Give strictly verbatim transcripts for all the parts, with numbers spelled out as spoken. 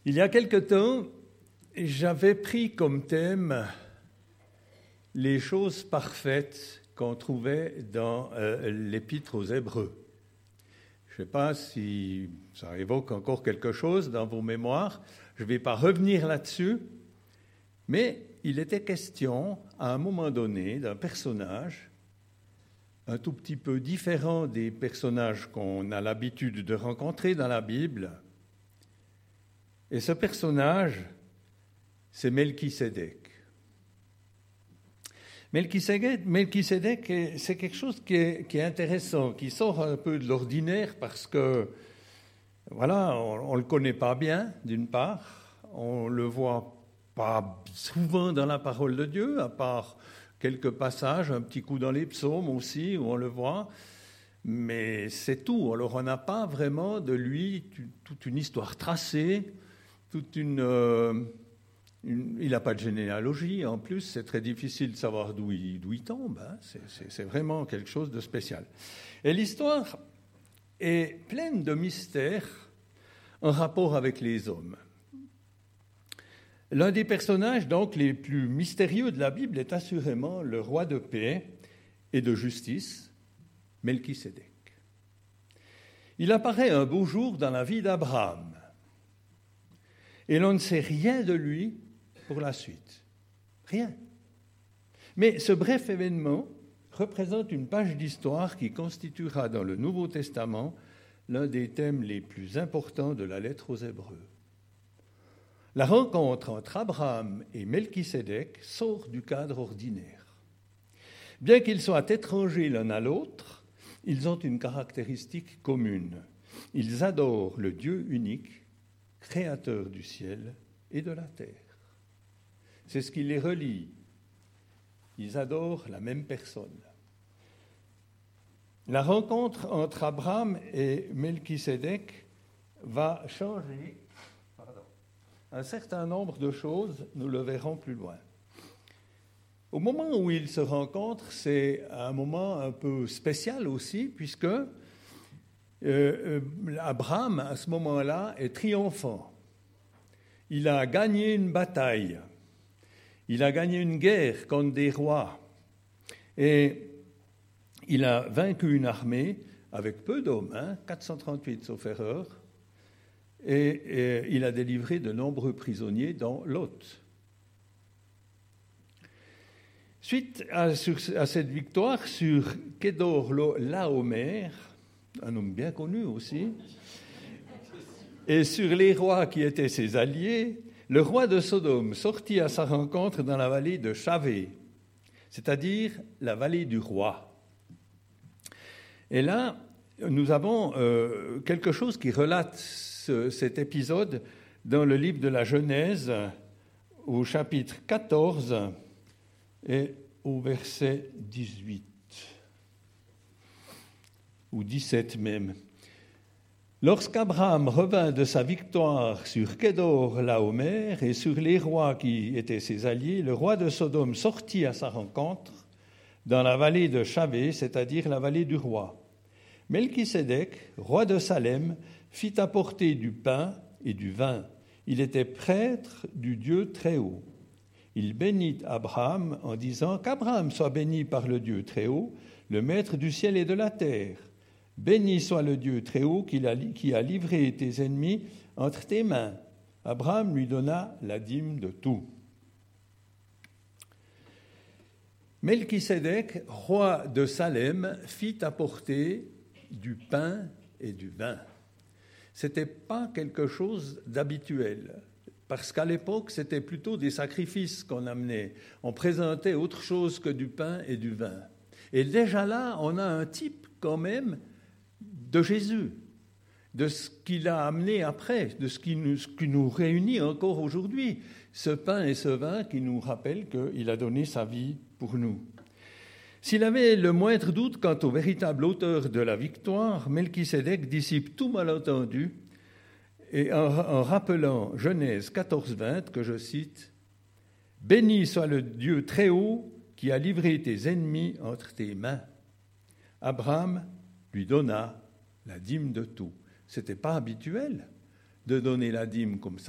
Il y a quelque temps, j'avais pris comme thème les choses parfaites qu'on trouvait dans euh, l'Épître aux Hébreux. Je ne sais pas si ça évoque encore quelque chose dans vos mémoires. Je ne vais pas revenir là-dessus, mais il était question, à un moment donné, d'un personnage un tout petit peu différent des personnages qu'on a l'habitude de rencontrer dans la Bible. Et ce personnage, c'est Melchisédek. Melchisédek, Melchisédek c'est quelque chose qui est, qui est intéressant, qui sort un peu de l'ordinaire parce que, voilà, on ne le connaît pas bien, d'une part. On ne le voit pas souvent dans la parole de Dieu, à part quelques passages, un petit coup dans les psaumes aussi, où on le voit. Mais c'est tout. Alors, on n'a pas vraiment de lui toute une histoire tracée, toute une... Euh, une il n'a pas de généalogie, en plus, c'est très difficile de savoir d'où il, d'où il tombe. Hein. C'est, c'est, c'est vraiment quelque chose de spécial. Et l'histoire est pleine de mystères en rapport avec les hommes. L'un des personnages, donc, les plus mystérieux de la Bible est assurément le roi de paix et de justice, Melchisédek. Il apparaît un beau jour dans la vie d'Abraham. Et l'on ne sait rien de lui pour la suite. Rien. Mais ce bref événement représente une page d'histoire qui constituera dans le Nouveau Testament l'un des thèmes les plus importants de la lettre aux Hébreux. La rencontre entre Abraham et Melchisédek sort du cadre ordinaire. Bien qu'ils soient étrangers l'un à l'autre, ils ont une caractéristique commune. Ils adorent le Dieu unique, créateur du ciel et de la terre. C'est ce qui les relie. Ils adorent la même personne. La rencontre entre Abraham et Melchisédek va changer un certain nombre de choses, nous le verrons plus loin. Au moment où ils se rencontrent, c'est un moment un peu spécial aussi, puisque euh, euh, Abraham, à ce moment-là, est triomphant. Il a gagné une bataille. Il a gagné une guerre contre des rois. Et il a vaincu une armée avec peu d'hommes, hein, quatre cent trente-huit sauf erreur, et, et il a délivré de nombreux prisonniers, dont Lot. Suite à, sur, à cette victoire sur Kedor Laomer, un homme bien connu aussi, et sur les rois qui étaient ses alliés, le roi de Sodome sortit à sa rencontre dans la vallée de Chavé, c'est-à-dire la vallée du roi. Et là, nous avons euh, quelque chose qui relate ce, cet épisode dans le livre de la Genèse, au chapitre quatorze et au verset dix-huit, ou dix-sept même. Lorsqu'Abraham revint de sa victoire sur Kedor Laomer et sur les rois qui étaient ses alliés, le roi de Sodome sortit à sa rencontre dans la vallée de Chavé, c'est-à-dire la vallée du roi. Melchisédek, roi de Salem, fit apporter du pain et du vin. Il était prêtre du Dieu Très-Haut. Il bénit Abraham en disant qu'Abraham soit béni par le Dieu Très-Haut, le maître du ciel et de la terre. Béni soit le Dieu Très-Haut qui a, qui a livré tes ennemis entre tes mains. Abraham lui donna la dîme de tout. Melchisédek, roi de Salem, fit apporter du pain et du vin. Ce n'était pas quelque chose d'habituel, parce qu'à l'époque, c'était plutôt des sacrifices qu'on amenait. On présentait autre chose que du pain et du vin. Et déjà là, on a un type quand même de Jésus, de ce qu'il a amené après, de ce qui nous, ce qui nous réunit encore aujourd'hui. Ce pain et ce vin qui nous rappellent qu'il a donné sa vie pour nous. S'il avait le moindre doute quant au véritable auteur de la victoire, Melchisédek dissipe tout malentendu et en, en rappelant Genèse quatorze vingt, que je cite, « Béni soit le Dieu très haut qui a livré tes ennemis entre tes mains. » Abraham lui donna la dîme de tout. Ce n'était pas habituel de donner la dîme comme ça.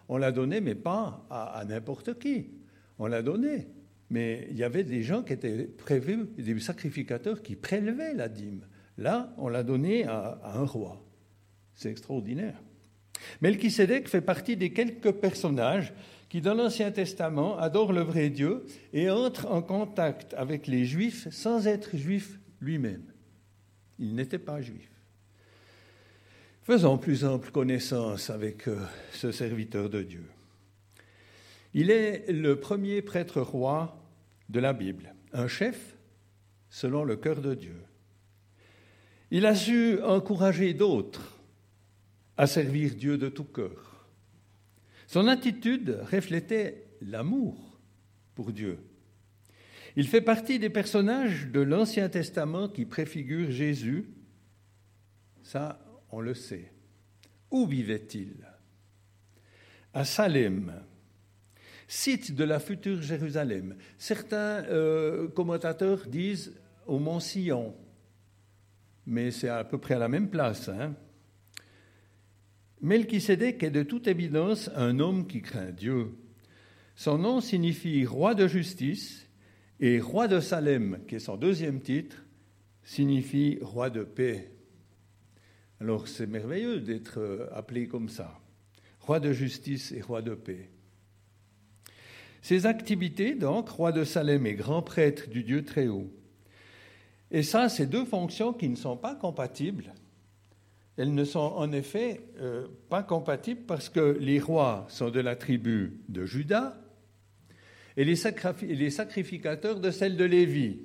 on l'a donné, mais pas à, à n'importe qui. On l'a donné, mais il y avait des gens qui étaient prévus, des sacrificateurs qui prélevaient la dîme. Là, on l'a donné à, à un roi. C'est extraordinaire. Melchisédek fait partie des quelques personnages qui, dans l'Ancien Testament, adorent le vrai Dieu et entrent en contact avec les Juifs sans être juif lui-même. Il n'était pas juif. Faisons plus ample connaissance avec euh, ce serviteur de Dieu. Il est le premier prêtre-roi de la Bible, un chef selon le cœur de Dieu. Il a su encourager d'autres à servir Dieu de tout cœur. Son attitude reflétait l'amour pour Dieu. Il fait partie des personnages de l'Ancien Testament qui préfigurent Jésus. Ça, on le sait. Où vivait-il? À Salem, site de la future Jérusalem. Certains euh, commentateurs disent au Mont Sion, mais c'est à peu près à la même place. Hein? Melchisédek est de toute évidence un homme qui craint Dieu. Son nom signifie roi de justice et roi de Salem, qui est son deuxième titre, signifie roi de paix. Alors c'est merveilleux d'être appelé comme ça, roi de justice et roi de paix. Ses activités, donc, roi de Salem et grand prêtre du Dieu très haut. Et ça, c'est deux fonctions qui ne sont pas compatibles. Elles ne sont en effet euh, pas compatibles parce que les rois sont de la tribu de Juda et les, sacri- les sacrificateurs de celle de Lévi.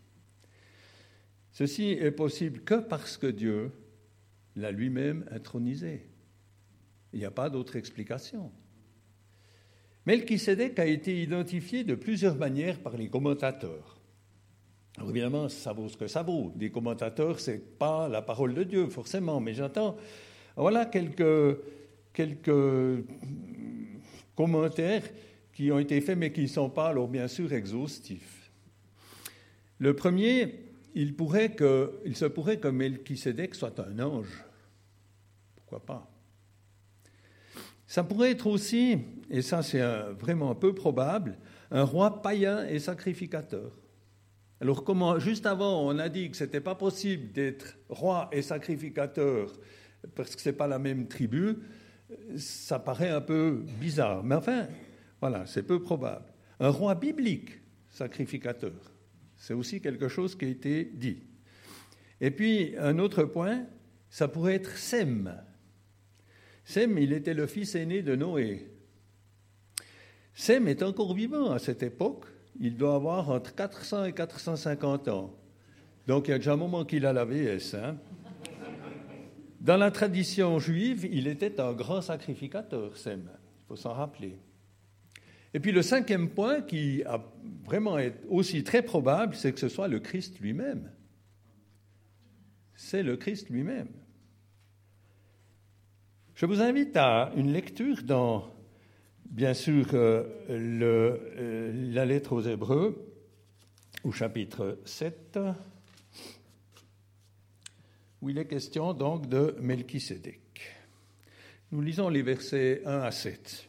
Ceci est possible que parce que Dieu l'a lui-même intronisé. Il n'y a pas d'autre explication. Melchisédek a été identifié de plusieurs manières par les commentateurs. Alors évidemment, ça vaut ce que ça vaut. Des commentateurs, ce n'est pas la parole de Dieu, forcément, mais j'entends, voilà quelques, quelques commentaires qui ont été faits, mais qui ne sont pas, alors bien sûr, exhaustifs. Le premier, il, pourrait que, il se pourrait que Melchisédek soit un ange. Pourquoi pas? Ça pourrait être aussi, et ça c'est un, vraiment peu probable, un roi païen et sacrificateur. Alors, comment, juste avant, on a dit que ce n'était pas possible d'être roi et sacrificateur parce que ce n'est pas la même tribu, ça paraît un peu bizarre. Mais enfin, voilà, c'est peu probable. Un roi biblique sacrificateur, c'est aussi quelque chose qui a été dit. Et puis, un autre point, ça pourrait être Sem. Sem, il était le fils aîné de Noé. Sem est encore vivant à cette époque. Il doit avoir entre quatre cents et quatre cent cinquante ans. Donc, il y a déjà un moment qu'il a la V S. Hein. Dans la tradition juive, il était un grand sacrificateur, Sem. Il faut s'en rappeler. Et puis, le cinquième point, qui a vraiment est aussi très probable, c'est que ce soit le Christ lui-même. C'est le Christ lui-même. Je vous invite à une lecture dans... Bien sûr, euh, le, euh, la lettre aux Hébreux, au chapitre sept, où il est question donc de Melchisédek. Nous lisons les versets un à sept.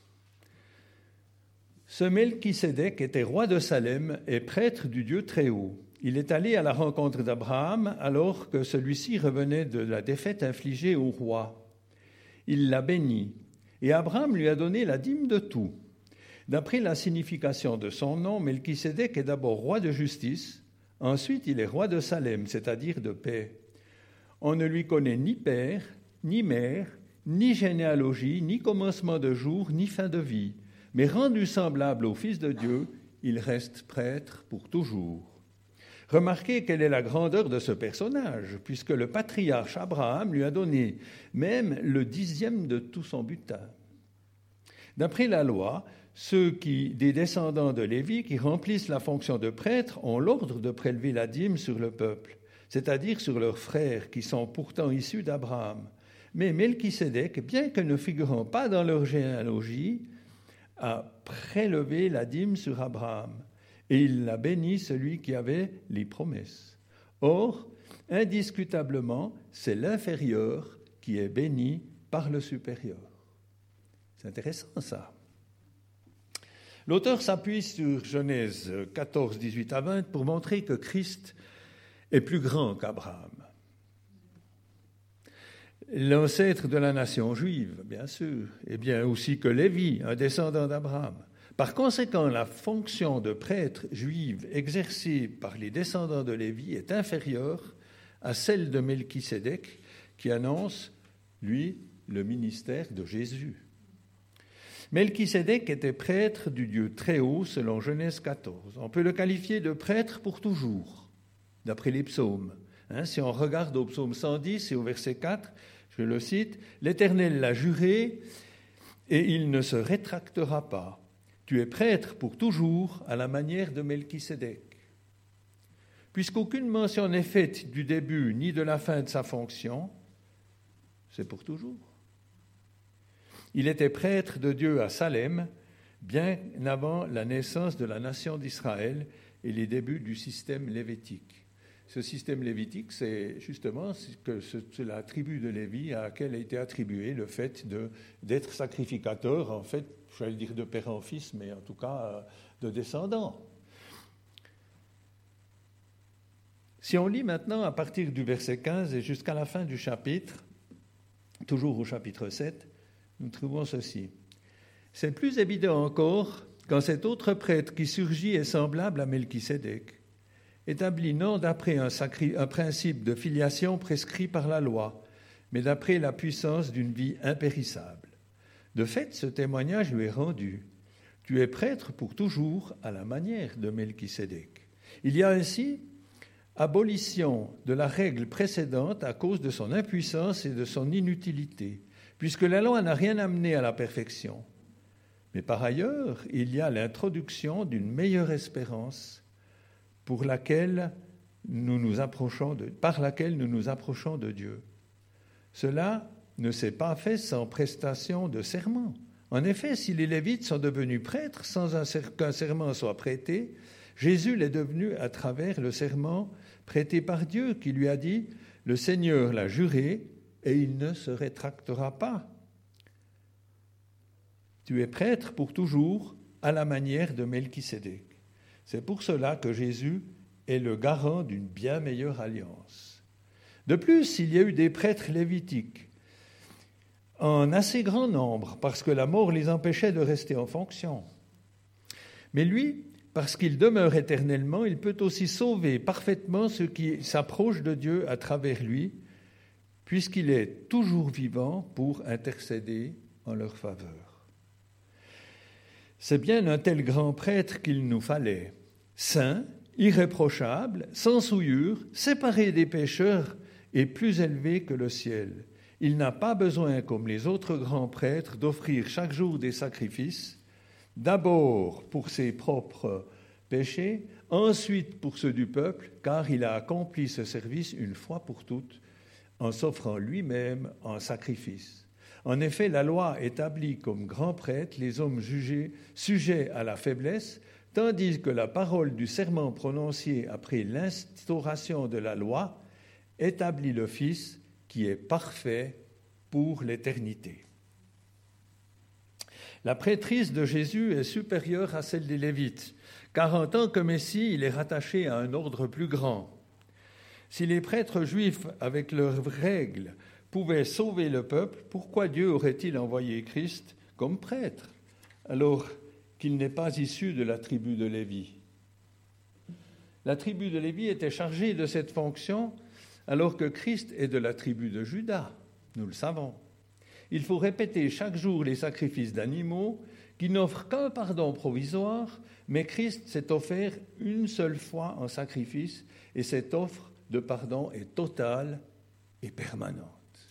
Ce Melchisédek était roi de Salem et prêtre du Dieu très haut. Il est allé à la rencontre d'Abraham alors que celui-ci revenait de la défaite infligée au roi. Il l'a béni. Et Abraham lui a donné la dîme de tout. D'après la signification de son nom, Melchisédek est d'abord roi de justice, ensuite il est roi de Salem, c'est-à-dire de paix. On ne lui connaît ni père, ni mère, ni généalogie, ni commencement de jour, ni fin de vie. Mais rendu semblable au Fils de Dieu, il reste prêtre pour toujours. Remarquez quelle est la grandeur de ce personnage, puisque le patriarche Abraham lui a donné même le dixième de tout son butin. D'après la loi, ceux qui, des descendants de Lévi qui remplissent la fonction de prêtre ont l'ordre de prélever la dîme sur le peuple, c'est-à-dire sur leurs frères qui sont pourtant issus d'Abraham. Mais Melchisédek, bien que ne figurant pas dans leur généalogie, a prélevé la dîme sur Abraham. Et il a béni celui qui avait les promesses. Or, indiscutablement, c'est l'inférieur qui est béni par le supérieur. C'est intéressant ça. L'auteur s'appuie sur Genèse quatorze, dix-huit à vingt pour montrer que Christ est plus grand qu'Abraham. L'ancêtre de la nation juive, bien sûr, et bien aussi que Lévi, un descendant d'Abraham. Par conséquent, la fonction de prêtre juive exercée par les descendants de Lévi est inférieure à celle de Melchisédek, qui annonce, lui, le ministère de Jésus. Melchisédek était prêtre du Dieu très haut, selon Genèse quatorze. On peut le qualifier de prêtre pour toujours, d'après les psaumes. Hein, si on regarde au psaume cent dix et au verset quatre, je le cite, « L'Éternel l'a juré et il ne se rétractera pas. Tu es prêtre pour toujours à la manière de Melchisédek. » Puisqu'aucune mention n'est faite du début ni de la fin de sa fonction, c'est pour toujours. Il était prêtre de Dieu à Salem, bien avant la naissance de la nation d'Israël et les débuts du système lévitique. Ce système lévitique, c'est justement que c'est la tribu de Lévi à laquelle a été attribué le fait de, d'être sacrificateur, en fait, j'allais dire de père en fils, mais en tout cas de descendants. Si on lit maintenant à partir du verset quinze et jusqu'à la fin du chapitre, toujours au chapitre sept, nous trouvons ceci. C'est plus évident encore quand cet autre prêtre qui surgit est semblable à Melchisédek, établi non d'après un, sacri, un principe de filiation prescrit par la loi, mais d'après la puissance d'une vie impérissable. De fait, ce témoignage lui est rendu. Tu es prêtre pour toujours à la manière de Melchisédek. Il y a ainsi abolition de la règle précédente à cause de son impuissance et de son inutilité, puisque la loi n'a rien amené à la perfection. Mais par ailleurs, il y a l'introduction d'une meilleure espérance pour laquelle nous nous approchons de, par laquelle nous nous approchons de Dieu. Cela ne s'est pas fait sans prestation de serment. En effet, si les Lévites sont devenus prêtres sans un, qu'un serment soit prêté, Jésus l'est devenu à travers le serment prêté par Dieu qui lui a dit « Le Seigneur l'a juré et il ne se rétractera pas. Tu es prêtre pour toujours à la manière de Melchisédek. » C'est pour cela que Jésus est le garant d'une bien meilleure alliance. De plus, il y a eu des prêtres lévitiques en assez grand nombre parce que la mort les empêchait de rester en fonction. Mais lui, parce qu'il demeure éternellement, il peut aussi sauver parfaitement ceux qui s'approchent de Dieu à travers lui, puisqu'il est toujours vivant pour intercéder en leur faveur. C'est bien un tel grand prêtre qu'il nous fallait, saint, irréprochable, sans souillure, séparé des pécheurs et plus élevé que le ciel. Il n'a pas besoin, comme les autres grands prêtres, d'offrir chaque jour des sacrifices, d'abord pour ses propres péchés, ensuite pour ceux du peuple, car il a accompli ce service une fois pour toutes, en s'offrant lui-même en sacrifice. En effet, la loi établit comme grand prêtre les hommes jugés sujets à la faiblesse, tandis que la parole du serment prononcé après l'instauration de la loi établit le Fils qui est parfait pour l'éternité. La prêtrise de Jésus est supérieure à celle des Lévites, car en tant que Messie, il est rattaché à un ordre plus grand. Si les prêtres juifs, avec leurs règles, pouvaient sauver le peuple, pourquoi Dieu aurait-il envoyé Christ comme prêtre, alors qu'il n'est pas issu de la tribu de Lévi? La tribu de Lévi était chargée de cette fonction, alors que Christ est de la tribu de Juda, nous le savons. Il faut répéter chaque jour les sacrifices d'animaux qui n'offrent qu'un pardon provisoire, mais Christ s'est offert une seule fois en sacrifice et cette offre de pardon est totale et permanente.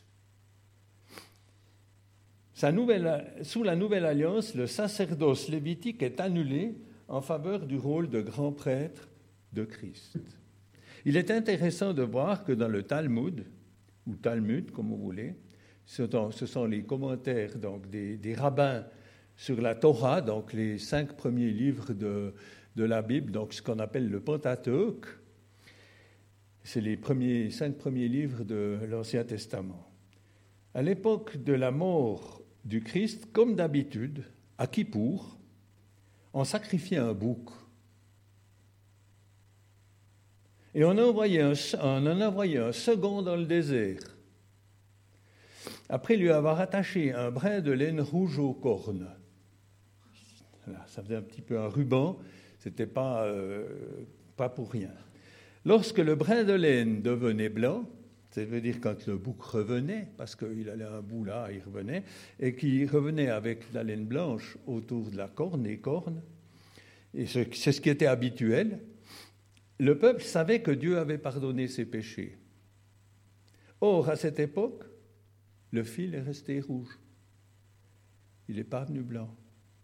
Sa nouvelle, sous la Nouvelle Alliance, le sacerdoce lévitique est annulé en faveur du rôle de grand prêtre de Christ. Il est intéressant de voir que dans le Talmud, ou Talmud comme vous voulez, ce sont les commentaires donc, des, des rabbins sur la Torah, donc les cinq premiers livres de, de la Bible, donc ce qu'on appelle le Pentateuque. C'est les premiers, cinq premiers livres de l'Ancien Testament. À l'époque de la mort du Christ, comme d'habitude, à Kippour, on sacrifiait un bouc. Et on, a envoyé un, on en a envoyé un second dans le désert. Après lui avoir attaché un brin de laine rouge aux cornes. Voilà, ça faisait un petit peu un ruban, c'était pas, euh, pas pour rien. Lorsque le brin de laine devenait blanc, ça veut dire quand le bouc revenait, parce qu'il allait un bout là, il revenait, et qu'il revenait avec la laine blanche autour de la corne, les cornes, et c'est ce qui était habituel, le peuple savait que Dieu avait pardonné ses péchés. Or, à cette époque, le fil est resté rouge. Il n'est pas venu blanc.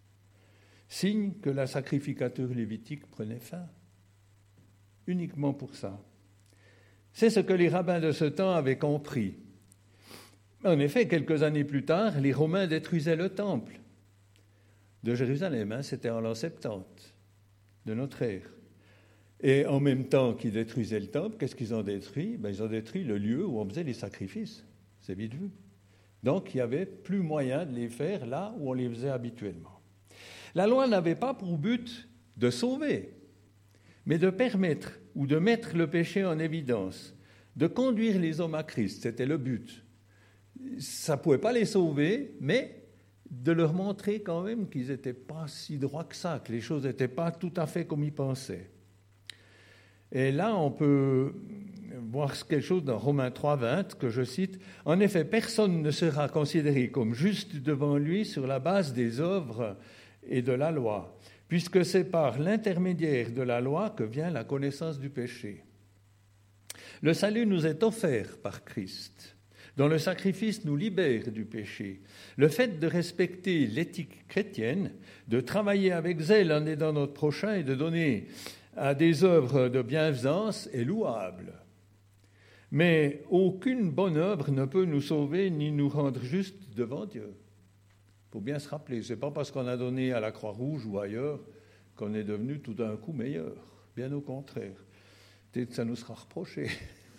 Signe que la sacrificature lévitique prenait fin. Uniquement pour ça. C'est ce que les rabbins de ce temps avaient compris. En effet, quelques années plus tard, les Romains détruisaient le temple de Jérusalem. Hein, c'était en l'an soixante-dix de notre ère. Et en même temps qu'ils détruisaient le temple, qu'est-ce qu'ils ont détruit? Ben, ils ont détruit le lieu où on faisait les sacrifices. C'est vite vu. Donc, il n'y avait plus moyen de les faire là où on les faisait habituellement. La loi n'avait pas pour but de sauver, mais de permettre ou de mettre le péché en évidence, de conduire les hommes à Christ. C'était le but. Ça ne pouvait pas les sauver, mais de leur montrer quand même qu'ils n'étaient pas si droits que ça, que les choses n'étaient pas tout à fait comme ils pensaient. Et là, on peut voir quelque chose dans Romains trois, vingt, que je cite. « En effet, personne ne sera considéré comme juste devant lui sur la base des œuvres et de la loi, puisque c'est par l'intermédiaire de la loi que vient la connaissance du péché. Le salut nous est offert par Christ, dont le sacrifice nous libère du péché. Le fait de respecter l'éthique chrétienne, de travailler avec zèle en aidant notre prochain et de donner à des œuvres de bienfaisance est louable. Mais aucune bonne œuvre ne peut nous sauver ni nous rendre justes devant Dieu. Il faut bien se rappeler, ce n'est pas parce qu'on a donné à la Croix-Rouge ou ailleurs qu'on est devenu tout d'un coup meilleur. Bien au contraire. Peut-être que ça nous sera reproché.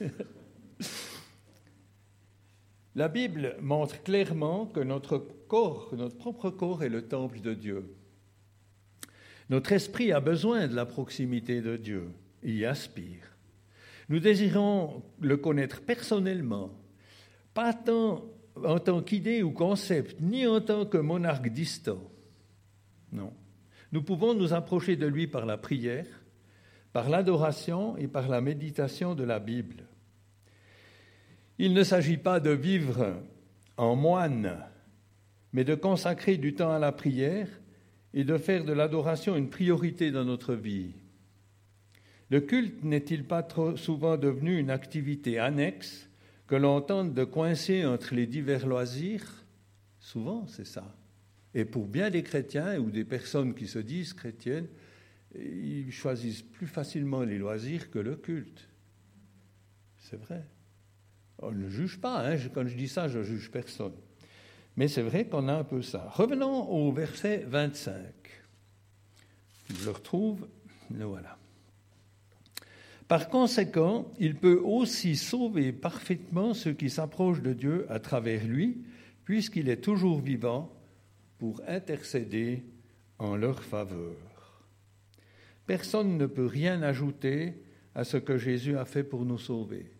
La Bible montre clairement que notre corps, notre propre corps est le temple de Dieu. Notre esprit a besoin de la proximité de Dieu, il y aspire. Nous désirons le connaître personnellement, pas tant en tant qu'idée ou concept, ni en tant que monarque distant. Non. Nous pouvons nous approcher de lui par la prière, par l'adoration et par la méditation de la Bible. Il ne s'agit pas de vivre en moine, mais de consacrer du temps à la prière et de faire de l'adoration une priorité dans notre vie. Le culte n'est-il pas trop souvent devenu une activité annexe que l'on tente de coincer entre les divers loisirs? Souvent, c'est ça. Et pour bien des chrétiens ou des personnes qui se disent chrétiennes, ils choisissent plus facilement les loisirs que le culte. C'est vrai. On ne juge pas, hein. Quand je dis ça, je ne juge personne. Mais c'est vrai qu'on a un peu ça. Revenons au verset vingt-cinq. Je le retrouve, le voilà. Par conséquent, il peut aussi sauver parfaitement ceux qui s'approchent de Dieu à travers lui, puisqu'il est toujours vivant pour intercéder en leur faveur. Personne ne peut rien ajouter à ce que Jésus a fait pour nous sauver.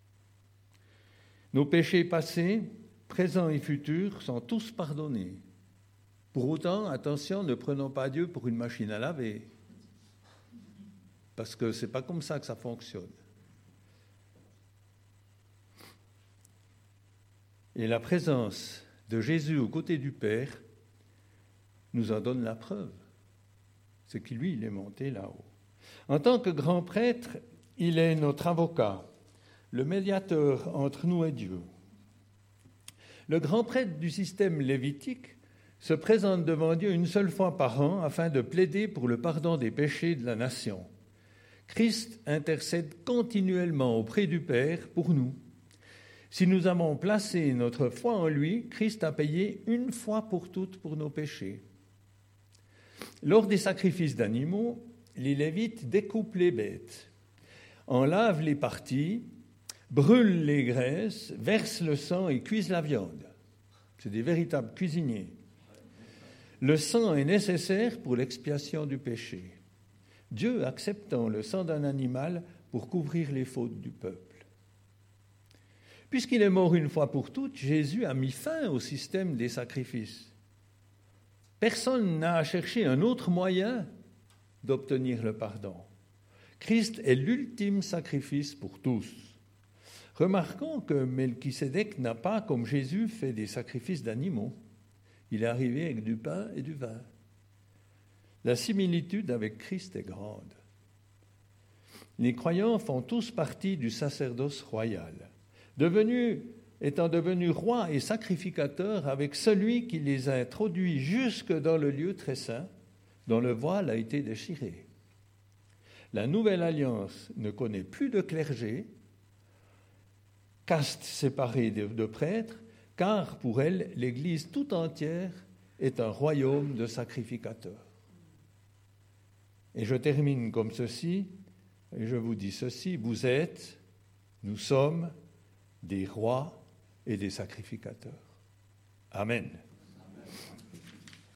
Nos péchés passés, présents et futurs sont tous pardonnés. Pour autant, attention, ne prenons pas Dieu pour une machine à laver, parce que ce n'est pas comme ça que ça fonctionne. Et la présence de Jésus aux côtés du Père nous en donne la preuve. C'est que lui, il est monté là-haut. En tant que grand prêtre, il est notre avocat, le médiateur entre nous et Dieu. Le grand prêtre du système lévitique se présente devant Dieu une seule fois par an afin de plaider pour le pardon des péchés de la nation. Christ intercède continuellement auprès du Père pour nous. Si nous avons placé notre foi en lui, Christ a payé une fois pour toutes pour nos péchés. Lors des sacrifices d'animaux, les Lévites découpent les bêtes, en lavent les parties, brûlent les graisses, versent le sang et cuisent la viande. C'est des véritables cuisiniers. Le sang est nécessaire pour l'expiation du péché. Dieu acceptant le sang d'un animal pour couvrir les fautes du peuple. Puisqu'il est mort une fois pour toutes, Jésus a mis fin au système des sacrifices. Personne n'a à chercher un autre moyen d'obtenir le pardon. Christ est l'ultime sacrifice pour tous. Remarquons que Melchisédek n'a pas, comme Jésus, fait des sacrifices d'animaux. Il est arrivé avec du pain et du vin. La similitude avec Christ est grande. Les croyants font tous partie du sacerdoce royal, devenus, étant devenus rois et sacrificateurs avec celui qui les a introduits jusque dans le lieu très saint, dont le voile a été déchiré. La nouvelle alliance ne connaît plus de clergé, caste séparée de, de prêtres, car pour elle, l'Église tout entière est un royaume de sacrificateurs. Et je termine comme ceci, et je vous dis ceci, vous êtes, nous sommes des rois et des sacrificateurs. Amen. Amen.